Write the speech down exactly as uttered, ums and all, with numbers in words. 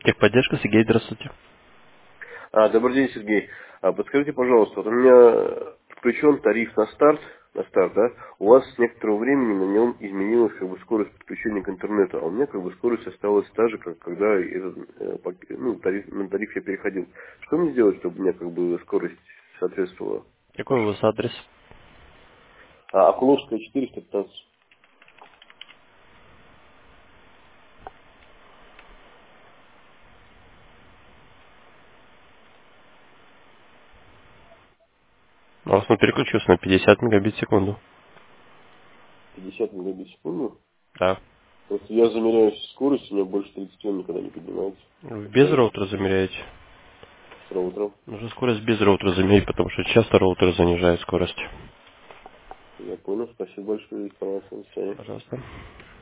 Техподдержка, Сергей, здравствуйте. А, добрый день, Сергей. А, подскажите, пожалуйста, вот у меня подключен тариф на старт, на старт, да? У вас с некоторого времени на нем изменилась как бы скорость подключения к интернету, а у меня как бы скорость осталась та же, как когда этот, э, пак- ну, тариф, на тариф я переходил. Что мне сделать, чтобы у меня как бы скорость соответствовала Какой у вашей? вас адрес? А, Окуловская четыреста пятнадцать. У вас он переключился на пятьдесят мегабит в секунду. пятьдесят мегабит в секунду. Да. Если я замеряю скорость, у меня больше тридцати он никогда не поднимается. Вы без Постоянно роутера замеряете? с роутером. Нужно скорость без роутера замерить, потому что часто роутер занижает скорость. Я понял, спасибо большое за информацию. До свидания. Пожалуйста.